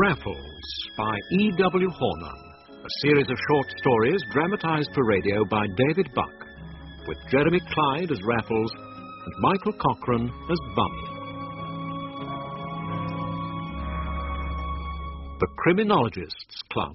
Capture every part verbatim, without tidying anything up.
Raffles by E W Hornung, a series of short stories dramatized for radio by David Buck, with Jeremy Clyde as Raffles and Michael Cochrane as Bunny. The Criminologists Club.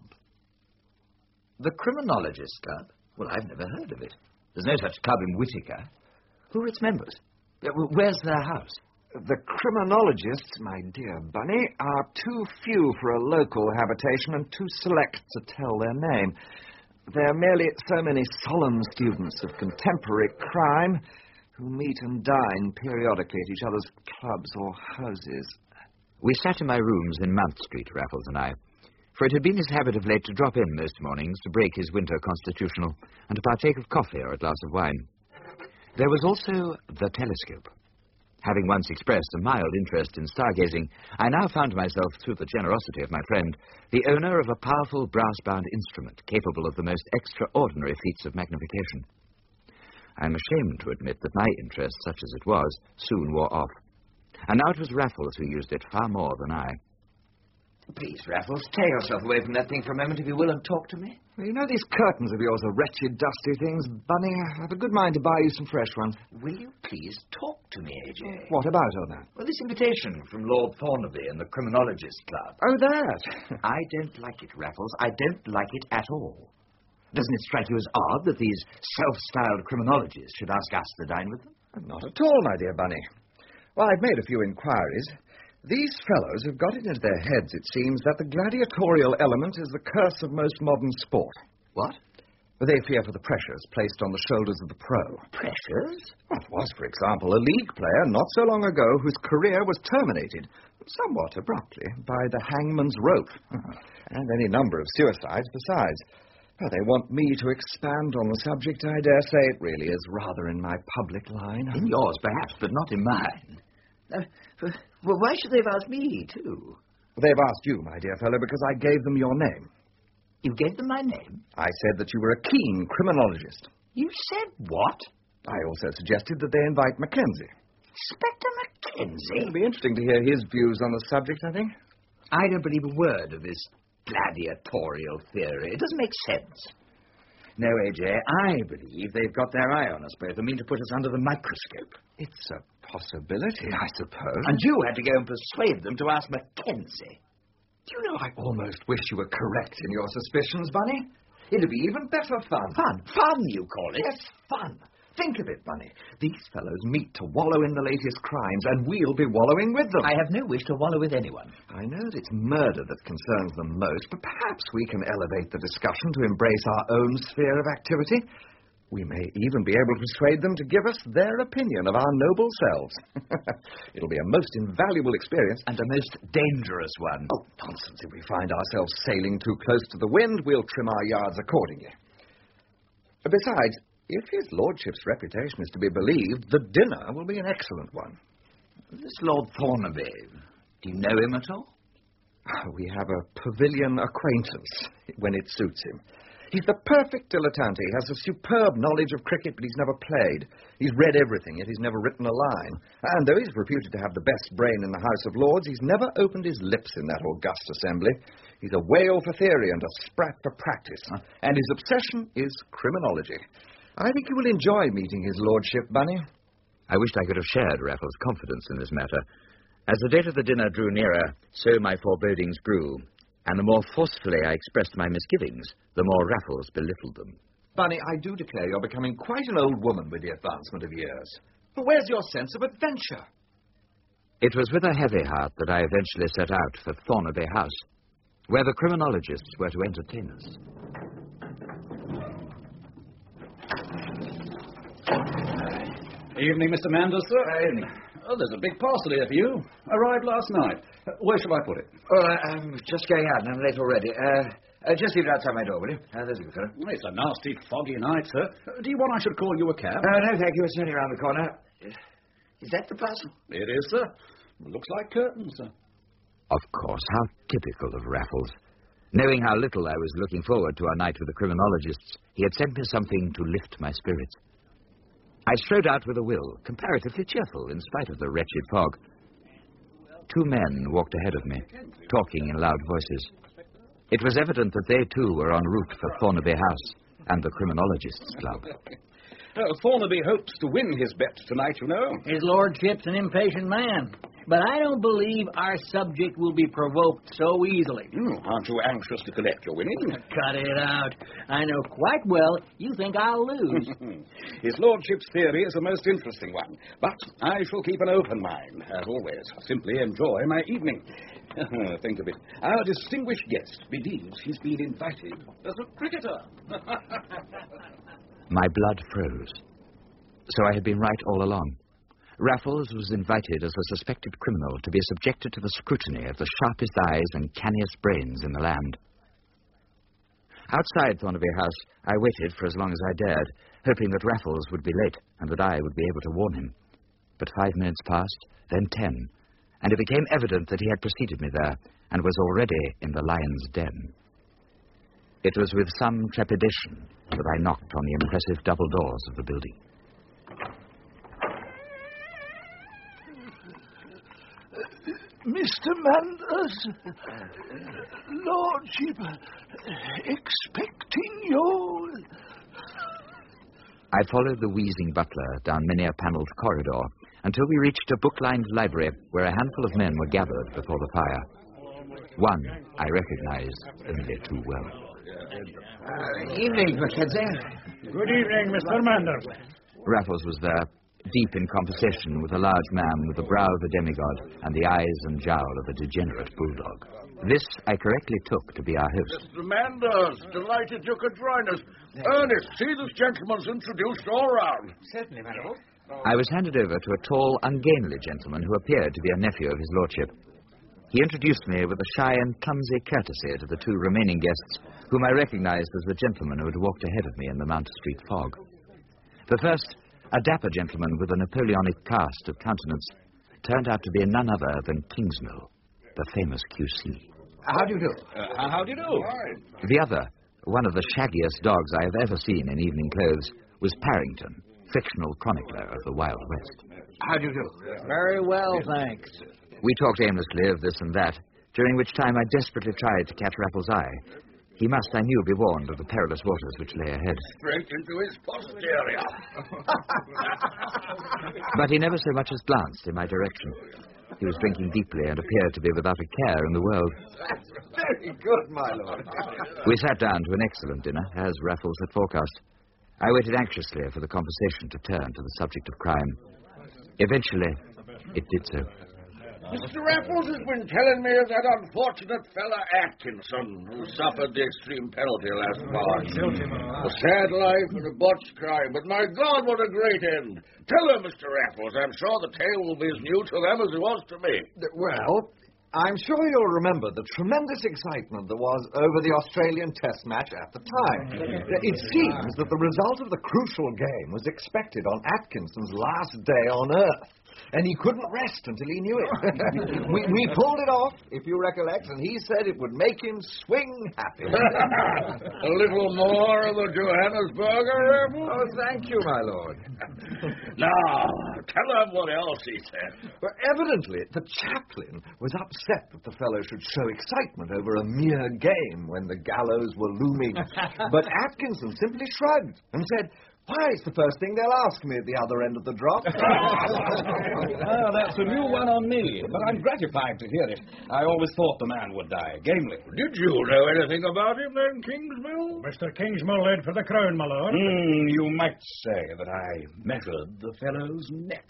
The Criminologists Club? Well, I've never heard of it. There's no such club in Whittaker. Who are its members? Where's their house? The criminologists, my dear Bunny, are too few for a local habitation and too select to tell their name. They're merely so many solemn students of contemporary crime who meet and dine periodically at each other's clubs or houses. We sat in my rooms in Mount Street, Raffles and I, for it had been his habit of late to drop in most mornings to break his winter constitutional and to partake of coffee or a glass of wine. There was also the telescope. Having once expressed a mild interest in stargazing, I now found myself, through the generosity of my friend, the owner of a powerful brass-bound instrument capable of the most extraordinary feats of magnification. I am ashamed to admit that my interest, such as it was, soon wore off. And now it was Raffles who used it far more than I. Please, Raffles, tear yourself away from that thing for a moment, if you will, and talk to me. Well, you know these curtains of yours are wretched, dusty things, Bunny. I have a good mind to buy you some fresh ones. Will you please talk to me, A J? What about all that? Well, this invitation from Lord Thornaby and the Criminologists Club. Oh, that? I don't like it, Raffles. I don't like it at all. Doesn't it strike you as odd that these self-styled criminologists should ask us to dine with them? Not at all, my dear Bunny. Well, I've made a few inquiries. These fellows have got it into their heads, it seems, that the gladiatorial element is the curse of most modern sport. What? Well, they fear for the pressures placed on the shoulders of the pro. Pressures? Well, it was, for example, a league player not so long ago whose career was terminated, somewhat abruptly, by the hangman's rope. And any number of suicides besides. Well, they want me to expand on the subject. I dare say it really is rather in my public line. In yours, perhaps, but not in mine. Uh, well, why should they have asked me, too? They've asked you, my dear fellow, because I gave them your name. You gave them my name? I said that you were a keen criminologist. You said what? I also suggested that they invite Mackenzie. Inspector Mackenzie? It'll be interesting to hear his views on the subject, I think. I don't believe a word of this gladiatorial theory. It doesn't make sense. No, A J, I believe they've got their eye on us both and mean to put us under the microscope. It's a possibility, I suppose. And you had to go and persuade them to ask Mackenzie. Do you know, I almost wish you were correct in your suspicions, Bunny. It'd be even better fun. Fun? Fun, you call it? Yes, fun. Think of it, Bunny. These fellows meet to wallow in the latest crimes, and we'll be wallowing with them. I have no wish to wallow with anyone. I know that it's murder that concerns them most, but perhaps we can elevate the discussion to embrace our own sphere of activity. We may even be able to persuade them to give us their opinion of our noble selves. It'll be a most invaluable experience. And a most dangerous one. Oh, nonsense. If we find ourselves sailing too close to the wind, we'll trim our yards accordingly. Besides, if his lordship's reputation is to be believed, the dinner will be an excellent one. This Lord Thornaby, do you know him at all? We have a pavilion acquaintance, when it suits him. He's the perfect dilettante. He has a superb knowledge of cricket, but he's never played. He's read everything, yet he's never written a line. And though he's reputed to have the best brain in the House of Lords, he's never opened his lips in that august assembly. He's a whale for theory and a sprat for practice. Huh? And his obsession is criminology. I think you will enjoy meeting his lordship, Bunny. I wished I could have shared Raffles' confidence in this matter. As the date of the dinner drew nearer, so my forebodings grew, and the more forcefully I expressed my misgivings, the more Raffles belittled them. Bunny, I do declare you're becoming quite an old woman with the advancement of years. But where's your sense of adventure? It was with a heavy heart that I eventually set out for Thornaby House, where the criminologists were to entertain us. Evening, Mister Manders, sir. Evening. Oh, there's a big parcel here for you. Arrived last night. Uh, where shall I put it? Oh, I'm just going out, and I'm late already. Uh, uh, just leave it outside my door, will you? Uh, there's a good fellow. Well, it's a nasty, foggy night, sir. Uh, do you want I should call you a cab? Uh, no, thank you. It's only around the corner. Is that the parcel? It is, sir. Looks like curtains, sir. Of course, how typical of Raffles. Knowing how little I was looking forward to our night with the criminologists, he had sent me something to lift my spirits. I strode out with a will, comparatively cheerful in spite of the wretched fog. two men walked ahead of me, talking in loud voices. It was evident that they, too, were en route for Thornaby House and the Criminologists' Club. Uh, Thornaby hopes to win his bet tonight, you know. His lordship's an impatient man. But I don't believe our subject will be provoked so easily. Mm, aren't you anxious to collect your winnings? Cut it out. I know quite well you think I'll lose. His lordship's theory is a most interesting one. But I shall keep an open mind, as always. Simply enjoy my evening. Think of it. Our distinguished guest believes he's been invited as a cricketer. My blood froze. So I had been right all along. Raffles was invited as a suspected criminal to be subjected to the scrutiny of the sharpest eyes and canniest brains in the land. Outside Thornaby House, I waited for as long as I dared, hoping that Raffles would be late and that I would be able to warn him. But five minutes passed, then ten, and it became evident that he had preceded me there and was already in the lion's den. It was with some trepidation that I knocked on the impressive double doors of the building. Mister Manders, Lordship, expecting you. I followed the wheezing butler down many a panelled corridor until we reached a book-lined library where a handful of men were gathered before the fire. One I recognized only too well. Uh, evening, Mackenzie. Good evening, Mister Manders. Raffles was there, deep in conversation with a large man with the brow of a demigod and the eyes and jowl of a degenerate bulldog. This I correctly took to be our host. Mister Manders, delighted you could join us. Ernest, see this gentleman's introduced all round. Certainly, my lord. I was handed over to a tall, ungainly gentleman who appeared to be a nephew of his lordship. He introduced me with a shy and clumsy courtesy to the two remaining guests, whom I recognized as the gentlemen who had walked ahead of me in the Mount Street fog. The first, a dapper gentleman with a Napoleonic cast of countenance, turned out to be none other than Kingsmill, the famous Q C. How do you do? Uh, how do you do? The other, one of the shaggiest dogs I have ever seen in evening clothes, was Parrington, fictional chronicler of the Wild West. How do you do? Very well, thanks. We talked aimlessly of this and that, during which time I desperately tried to catch Raffles' eye. He must, I knew, be warned of the perilous waters which lay ahead. Straight into his posterior. But he never so much as glanced in my direction. He was drinking deeply and appeared to be without a care in the world. That's very good, my lord. We sat down to an excellent dinner, as Raffles had forecast. I waited anxiously for the conversation to turn to the subject of crime. Eventually, it did so. Mister Raffles has been telling me of that unfortunate fella Atkinson who suffered the extreme penalty last March. A sad life and a botched crime, but my God, what a great end. Tell her, Mister Raffles, I'm sure the tale will be as new to them as it was to me. Well, I'm sure you'll remember the tremendous excitement there was over the Australian Test match at the time. It seems that the result of the crucial game was expected on Atkinson's last day on Earth. And he couldn't rest until he knew it. we, we pulled it off, if you recollect, and he said it would make him swing happy. A little more of the Johannesburger, Raffles? Oh, thank you, my lord. Now, tell him what else he said. Well, evidently, the chaplain was upset that the fellow should show excitement over a mere game when the gallows were looming. But Atkinson simply shrugged and said, "Why, it's the first thing they'll ask me at the other end of the drop." Ah, that's a new one on me, but I'm gratified to hear it. I always thought the man would die gamely. Did you know anything about him then, Kingsmill? Mister Kingsmill led for the crown, my lord. Mm, you might say that I measured the fellow's neck.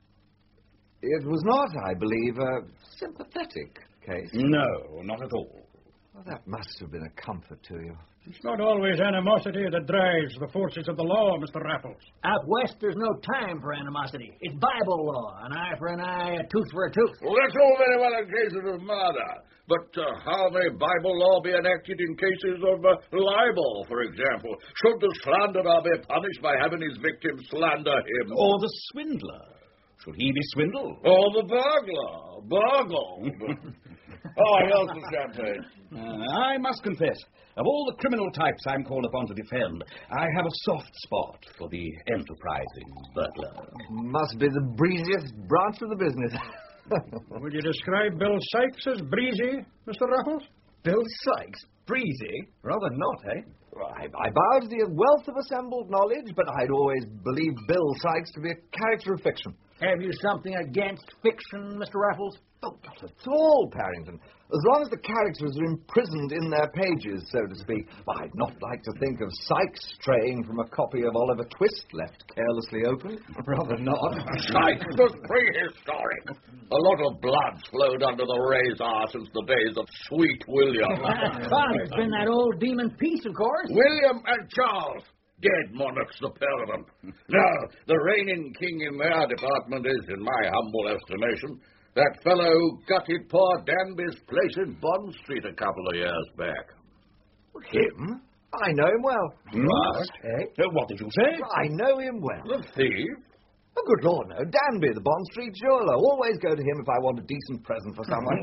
It was not, I believe, a sympathetic case. No, not at all. Well, that must have been a comfort to you. It's not always animosity that drives the forces of the law, Mister Raffles. Out west, there's no time for animosity. It's Bible law. An eye for an eye, a tooth for a tooth. Well, that's all very well in cases of murder. But uh, how may Bible law be enacted in cases of uh, libel, for example? Should the slanderer be punished by having his victim slander him? Or the swindler. Should he be swindled? Or the burglar. Burgle. Oh, here's the champagne. Uh, I must confess, of all the criminal types I'm called upon to defend, I have a soft spot for the enterprising burglar. Must be the breeziest branch of the business. Would you describe Bill Sykes as breezy, Mister Raffles? Bill Sykes? Breezy? Rather not, eh? Well, I, I bow to the wealth of assembled knowledge, but I'd always believed Bill Sykes to be a character of fiction. Have you something against fiction, Mister Raffles? Oh, not at all, Parrington. As long as the characters are imprisoned in their pages, so to speak. Well, I'd not like to think of Sykes straying from a copy of Oliver Twist left carelessly open. Rather not. Sykes was prehistoric. A lot of blood's flowed under the razor since the days of Sweet William. Father's been that old demon Peace, of course. William and Charles. Dead monarchs, the pair of them. Now, the reigning king in their department is, in my humble estimation, that fellow who gutted poor Danby's place in Bond Street a couple of years back. Him? I know him well. What? Eh? Uh, what did you say? I know him well. The thief? Oh, good Lord, no. Danby, the Bond Street jeweller. Always go to him if I want a decent present for someone.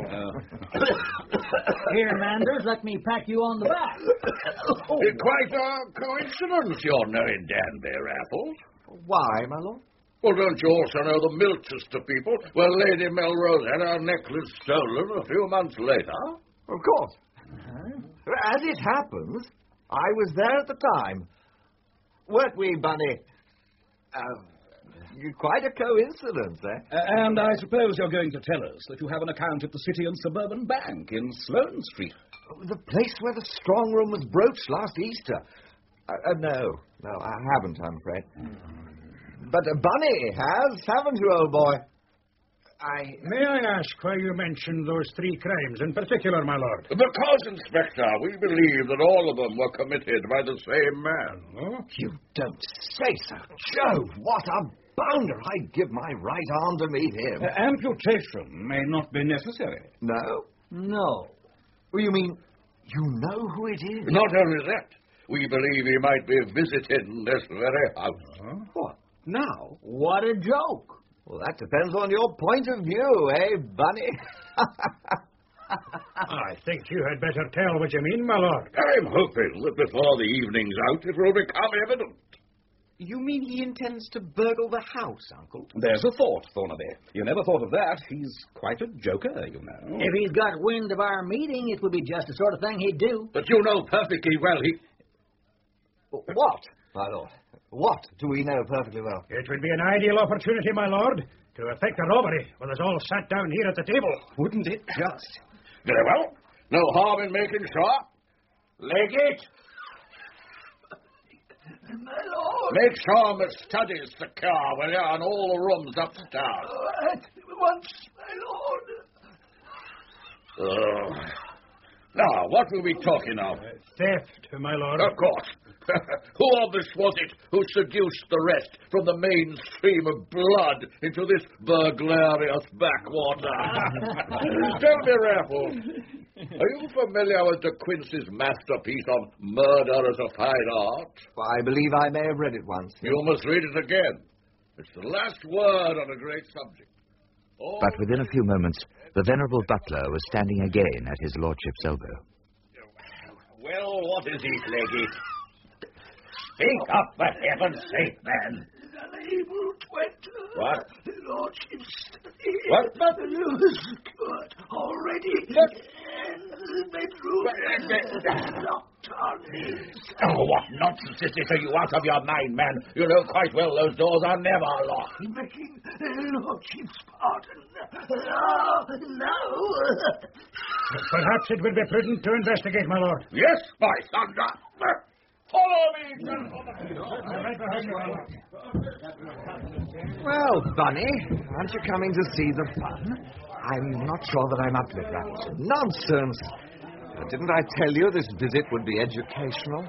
Here, Manders, let me pat you on the back. Oh. Quite a coincidence, your knowing Danby, Raffles. Why, my lord? Well, don't you also know the Milchester people, where Lady Melrose had her necklace stolen a few months later? Of course. Uh-huh. As it happens, I was there at the time. Weren't we, Bunny? Uh, quite a coincidence, eh? Uh, and I suppose you're going to tell us that you have an account at the City and Suburban Bank in Sloane Street. The place where the strong room was broached last Easter. Uh, uh, no, no, I haven't, I'm afraid. But uh, Bunny has, haven't you, old boy? I... May I ask why you mentioned those three crimes in particular, my lord? Because, Inspector, we believe that all of them were committed by the same man. Oh? You don't say so. Jove, what a bounder. I'd give my right arm to meet him. Uh, amputation may not be necessary. No? No. Well, you mean you know who it is? Not only that, we believe he might be visiting this very house. Huh? What? Now? What a joke. Well, that depends on your point of view, eh, Bunny? I think you had better tell what you mean, my lord. I'm hoping that before the evening's out it will become evident. You mean he intends to burgle the house, Uncle? There's a thought, Thornaby. You never thought of that. He's quite a joker, you know. If he's got wind of our meeting, it would be just the sort of thing he'd do. But you know perfectly well he... What, my lord? What do we know perfectly well? It would be an ideal opportunity, my lord, to effect a robbery with us all sat down here at the table. Wouldn't it just? Very well. No harm in making sure. Leg it. My lord. Make sure the study's secure, will you, and all the rooms upstairs. Uh, at once, my lord. Oh. Now, what were we talking of? Uh, theft, my lord. Of course. Who of us was it who seduced the rest from the main stream of blood into this burglarious backwater? Tell me, Raffles, are you familiar with De Quincey's masterpiece on Murder as a Fine Art? I believe I may have read it once. You must read it again. It's the last word on a great subject. Oh. But within a few moments, the venerable butler was standing again at his lordship's elbow. Well, what is it, Leggy? Speak up, for heaven's sake, man. Unable to enter. What? The lordship's study. What? But... The news court already. But... In the bedroom. Locked on this. Oh, what nonsense is this? Are you out of your mind, man? You know quite well those doors are never locked. Begging the lordship's pardon. No, no. Perhaps it would be prudent to investigate, my lord. Yes, by thunder. Follow me, gentlemen. Well, Bunny, aren't you coming to see the fun? I'm not sure that I'm up to it, Raffles. Nonsense. Uh, didn't I tell you this visit would be educational?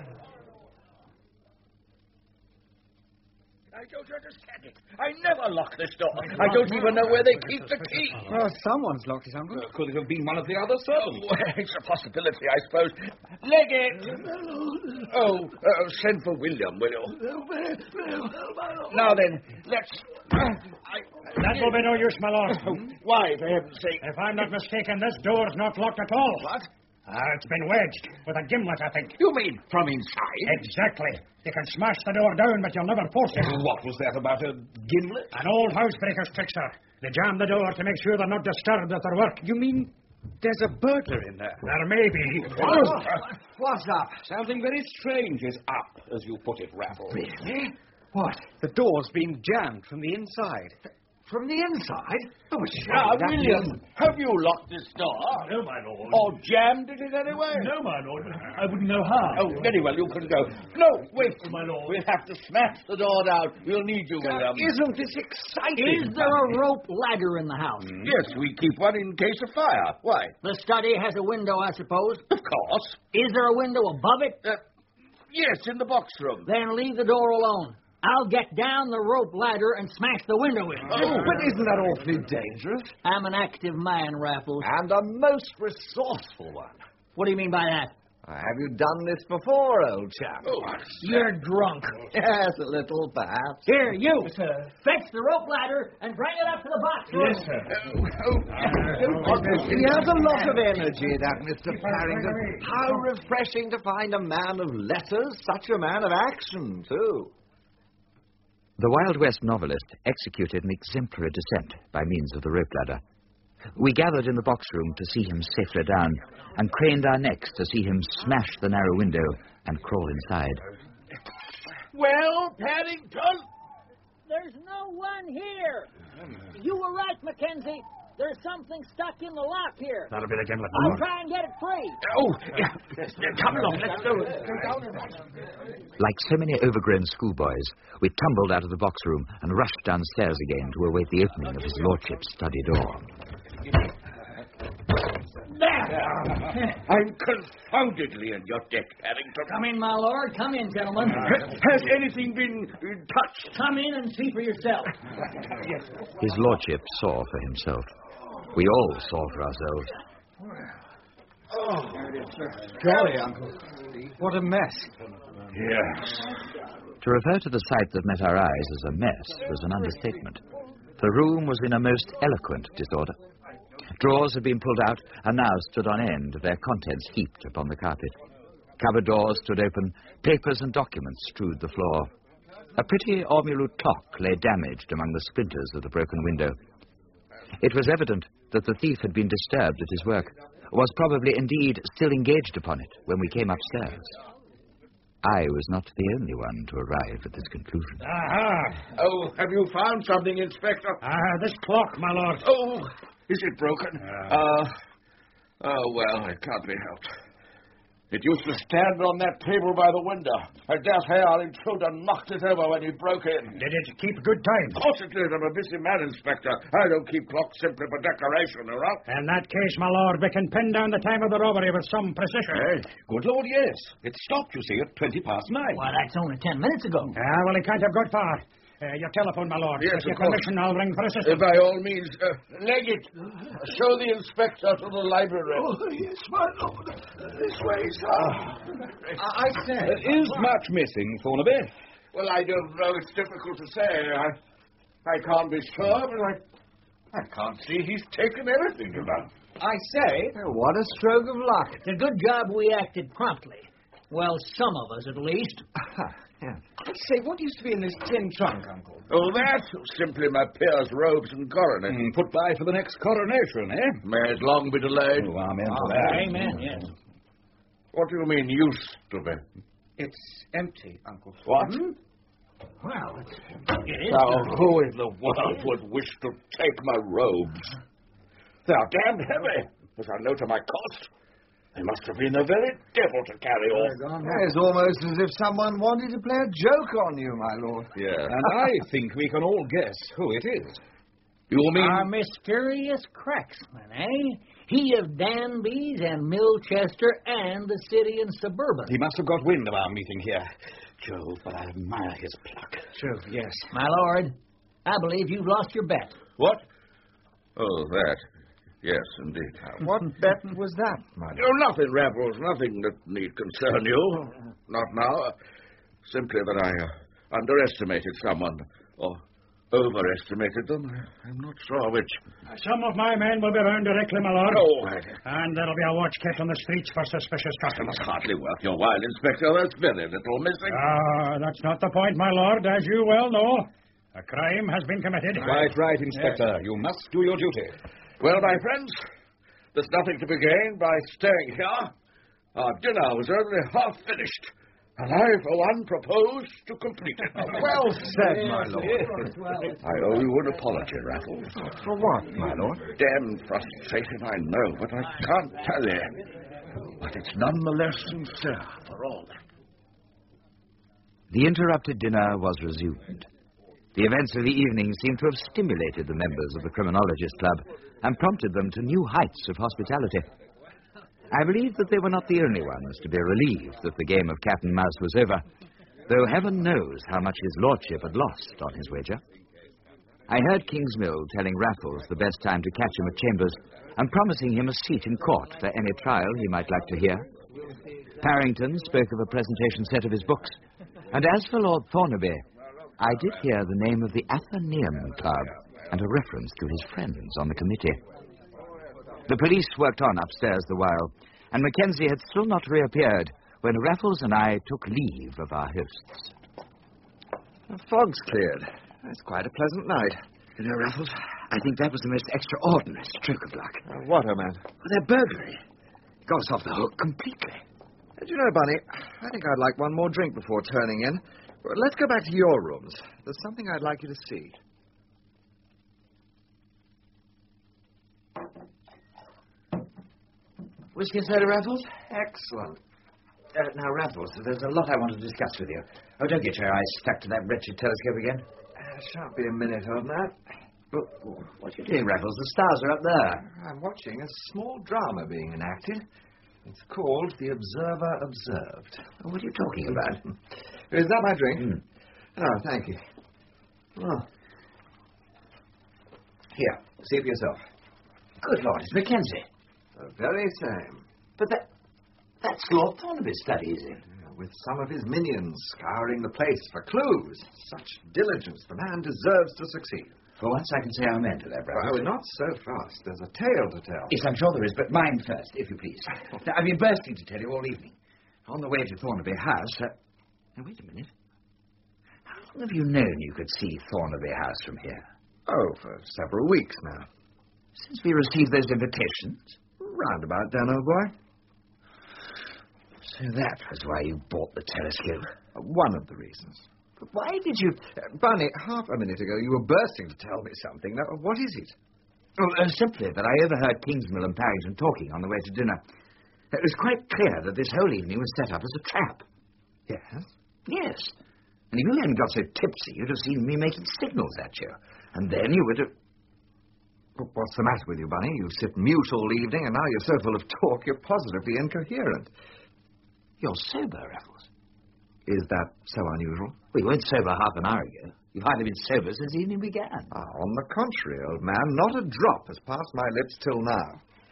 I don't understand it. I never lock this door. I don't even know where they keep the key. Well, someone's locked it, Uncle. Uh, could it have been one of the other servants? Oh, it's a possibility, I suppose. Leg it. Oh, uh, send for William, will you? Now then, let's... Uh, I... That will be no use, my lord. Oh, why, for heaven's sake? If I'm not mistaken, this door's not locked at all. What? Ah, it's been wedged with a gimlet, I think. You mean from inside? Exactly. You can smash the door down, but you'll never force it. What was that about a gimlet? An old housebreaker's trick, sir. They jam the door to make sure they're not disturbed at their work. You mean there's a burglar in there? There may be. What's up? Something very strange is up, as you put it, Raffles. Really? What? The door's been jammed from the inside. From the inside? Oh, Now, William, have you locked this door? No, my lord. Or jammed it in any way? No, my lord. I wouldn't know how. Oh, very well, you can go. No, wait. Oh, my lord. We'll have to smash the door down. We'll need you, William. Isn't this exciting? Is there a rope ladder in the house? Yes, we keep one in case of fire. Why? The study has a window, I suppose. Of course. Is there a window above it? Uh, yes, in the box room. Then leave the door alone. I'll get down the rope ladder and smash the window in. Oh, but isn't that awfully dangerous? I'm an active man, Raffles. And a most resourceful one. What do you mean by that? Have you done this before, old chap? Oh, You're drunk. Yes, a little, perhaps. Here, you. Fetch the rope ladder and bring it up to the box room. Yes, sir. He has a lot of energy, that Mister Parrington. How refreshing to find a man of letters, such a man of action, too. The Wild West novelist executed an exemplary descent by means of the rope ladder. We gathered in the box room to see him safely down, and craned our necks to see him smash the narrow window and crawl inside. Well, Paddington? There's no one here. You were right, Mackenzie. There's something stuck in the lock here. That'll be the gimlet, my I'll lord. try and get it free. Oh, yeah. Come along, let's go. Like so many overgrown schoolboys, we tumbled out of the box room and rushed downstairs again to await the opening of his lordship's study door. There! I'm confoundedly in your debt, Paddington. Come in, my lord. Come in, gentlemen. Has anything been uh, touched? Come in and see for yourself. His lordship saw for himself. We all saw for ourselves. Golly, Uncle. What a mess. Yes. To refer to the sight that met our eyes as a mess was an understatement. The room was in a most eloquent disorder. Drawers had been pulled out and now stood on end, their contents heaped upon the carpet. Cupboard doors stood open, papers and documents strewed the floor. A pretty ormulu clock lay damaged among the splinters of the broken window. It was evident that the thief had been disturbed at his work, was probably indeed still engaged upon it when we came upstairs. I was not the only one to arrive at this conclusion. Aha! Oh, have you found something, Inspector? Ah, this clock, my lord. Oh, is it broken? Uh, oh, well, it can't be helped. It used to stand on that table by the window. I dare say our intruder knocked it over when he broke in. Did it keep good time? Of course it did. I'm a busy man, Inspector. I don't keep clocks simply for decoration, all right? In that case, my lord, we can pin down the time of the robbery with some precision. Eh? Good Lord, yes. It stopped, you see, at twenty past nine. Why, that's only ten minutes ago. Ah, well, he can't have got far. Uh, your telephone, my lord. Yes, With of your course. permission, I'll ring for Uh, assistance. by all means, uh, leg it. Show the Inspector to the library. Oh, yes, my lord. This way, sir. I, I say. There is much missing, Thornaby. Well, I don't know. It's difficult to say. I, I can't be sure, but I, I can't see he's taken anything to them. I say. What a stroke of luck. It's a good job we acted promptly. Well, some of us, at least. Yeah. I say, what used to be in this tin trunk, Uncle? Oh, that? Simply my peer's robes and coronet. Mm, put by for the next coronation, eh? May it long be delayed. Oh, amen Oh, to that. amen, yes. What do you mean, used to be? It's empty, Uncle. What? Well, it's, it is. Now, who in the world would wish to take my robes? They are damned heavy, as I know to my cost. They must have been the very devil to carry off. It's almost as if someone wanted to play a joke on you, my lord. Yeah. And I think we can all guess who it is. You mean... Our mysterious cracksman, eh? He of Danby's and Milchester and the City and Suburban. He must have got wind of our meeting here. Jove, but I admire his pluck. True, yes. My lord, I believe you've lost your bet. What? Oh, that. Yes, indeed. What bet was that, my lord? Oh, nothing, Raffles. Nothing that need concern you. Not now. Simply that I uh, underestimated someone. Or, overestimated them. I'm not sure which. Some of my men will be round directly, my lord. Oh, I... And there'll be a watch kept on the streets for suspicious customers. It's hardly worth your while, Inspector. There's very little missing. Ah, that's not the point, my lord. As you well know, a crime has been committed. Quite right, Inspector. Yes. You must do your duty. Well, my friends, there's nothing to be gained by staying here. Our dinner was only half finished, and I, for one, propose to complete it. Well said, my lord. Yes. I owe you an apology, Raffles. For what, my lord? Damn frustrated, I know, but I can't tell you. But it's none the less sincere for all that. The interrupted dinner was resumed. The events of the evening seemed to have stimulated the members of the Criminologist Club and prompted them to new heights of hospitality. I believe that they were not the only ones to be relieved that the game of cat and mouse was over, though heaven knows how much his lordship had lost on his wager. I heard Kingsmill telling Raffles the best time to catch him at Chambers and promising him a seat in court for any trial he might like to hear. Parrington spoke of a presentation set of his books, and as for Lord Thornaby, I did hear the name of the Athenaeum Club and a reference to his friends on the committee. The police worked on upstairs the while, and Mackenzie had still not reappeared when Raffles and I took leave of our hosts. The fog's cleared. It's quite a pleasant night. You know, Raffles, I think that was the most extraordinary stroke of luck. Uh, what, oh, man? Well, their burglary. Got us off the hook completely. Uh, do you know, Bunny, I think I'd like one more drink before turning in. Well, let's go back to your rooms. There's something I'd like you to see. Whiskey and soda, Raffles? Excellent. Uh, now, Raffles, there's a lot I want to discuss with you. Oh, don't get your eyes stuck to that wretched telescope again. Uh, shan't be a minute on that. But what are you doing, Raffles? The stars are up there. I'm watching a small drama being enacted. It's called The Observer Observed. Oh, what are you talking about? Is that my drink? Mm. Oh, thank you. Oh. Here, see for yourself. Good Lord, it's Mackenzie. The very same. But that... that's Lord Thornaby's study, is it? Yeah, with some of his minions scouring the place for clues. Such diligence. The man deserves to succeed. For once I can say amen to that, brother. Oh, not so fast. There's a tale to tell. Yes, I'm sure there is, but mine first, if you please. Now, I've been bursting to tell you all evening. On the way to Thornaby House... Uh... Now, wait a minute. How long have you known you could see Thornaby House from here? Oh, for several weeks now. Since we received those invitations? Roundabout then, old boy. So that was why you bought the telescope. Uh, one of the reasons. But why did you... Uh, Bunny, half a minute ago you were bursting to tell me something. Now, what is it? Oh, uh, simply that I overheard Kingsmill and Parrington talking on the way to dinner. It was quite clear that this whole evening was set up as a trap. Yes? Yes. And if you hadn't got so tipsy, you'd have seen me making signals at you. And then you would have... What's the matter with you, Bunny? You sit mute all evening, and now you're so full of talk, you're positively incoherent. You're sober, Raffles. Is that so unusual? Well, you weren't sober half an hour ago. You've hardly been sober since the evening began. Ah, on the contrary, old man, not a drop has passed my lips till now.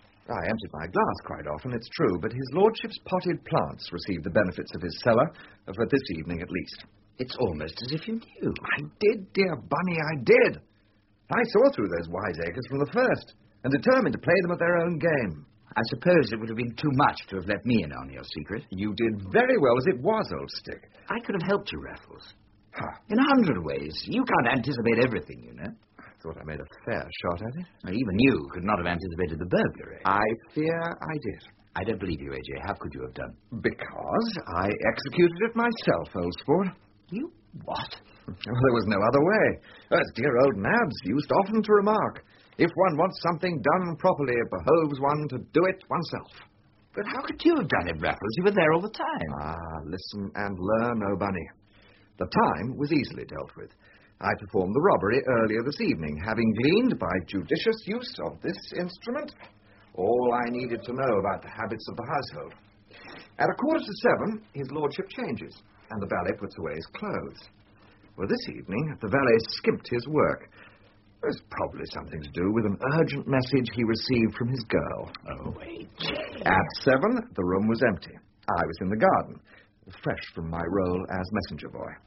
I emptied my glass quite often, it's true, but his lordship's potted plants received the benefits of his cellar, for this evening at least. It's almost as if you knew. I did, dear Bunny, I did. I saw through those wiseacres from the first, and determined to play them at their own game. I suppose it would have been too much to have let me in on your secret. You did very well as it was, old stick. I could have helped you, Raffles. Huh. In a hundred ways. You can't anticipate everything, you know. I thought I made a fair shot at it. Well, even you could not have anticipated the burglary. I fear I did. I don't believe you, A J. How could you have done? Because I executed it myself, old sport. You what? Well, there was no other way. As dear old Nabs used often to remark, if one wants something done properly, it behoves one to do it oneself. But how could you have done it, Raffles? You were there all the time. Ah, listen and learn, oh bunny. The time was easily dealt with. I performed the robbery earlier this evening, having gleaned by judicious use of this instrument all I needed to know about the habits of the household. At a quarter to seven, his lordship changes, and the valet puts away his clothes. Well, this evening, the valet skipped his work. There's probably something to do with an urgent message he received from his girl. Oh, wait. At seven, the room was empty. I was in the garden, fresh from my role as messenger boy.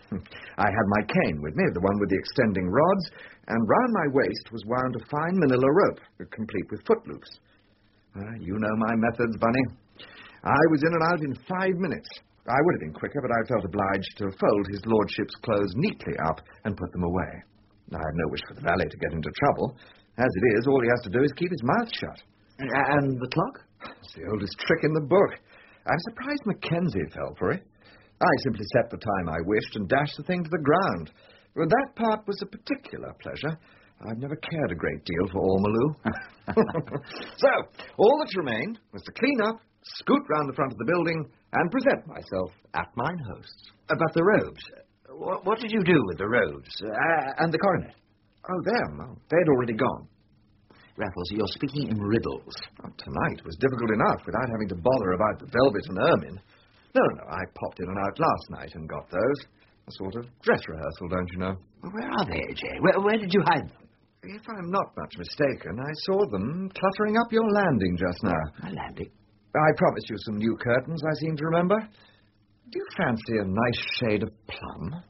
I had my cane with me, the one with the extending rods, and round my waist was wound a fine manila rope, complete with footloops. Uh, you know my methods, Bunny. I was in and out in five minutes. I would have been quicker, but I felt obliged to fold his lordship's clothes neatly up and put them away. I had no wish for the valet to get into trouble. As it is, all he has to do is keep his mouth shut. And the clock? It's the oldest trick in the book. I'm surprised Mackenzie fell for it. I simply set the time I wished and dashed the thing to the ground. But that part was a particular pleasure. I've never cared a great deal for Ormolu. So, all that remained was to clean up, scoot round the front of the building, and present myself at mine host's. About the robes. What, what did you do with the robes? Uh, and the coronet? Oh, them. Oh, they'd already gone. Raffles, you're speaking in riddles. Oh, tonight was difficult enough without having to bother about the velvet and ermine. No, no, I popped in and out last night and got those. A sort of dress rehearsal, don't you know? Well, where are they, A J? Where, where did you hide them? If I'm not much mistaken, I saw them cluttering up your landing just now. My landing? I promised you some new curtains, I seem to remember. Do you fancy a nice shade of plum?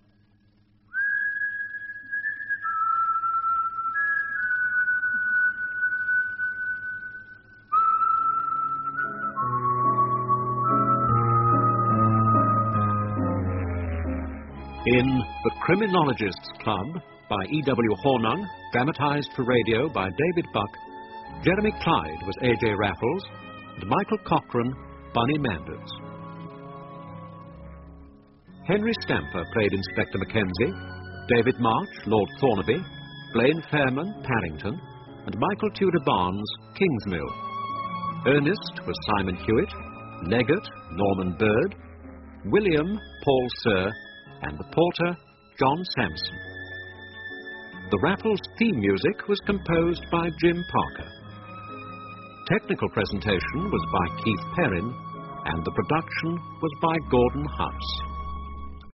In The Criminologists Club by E W Hornung, dramatized for radio by David Buck, Jeremy Clyde was A J Raffles, and Michael Cochran, Bunny Manders. Henry Stamper played Inspector Mackenzie, David March, Lord Thornaby, Blaine Fairman, Parrington, and Michael Tudor Barnes, Kingsmill. Ernest was Simon Hewitt, Leggett, Norman Bird, William, Paul Sir, and the porter, John Sampson. The Raffles theme music was composed by Jim Parker. Technical presentation was by Keith Perrin, and the production was by Gordon House.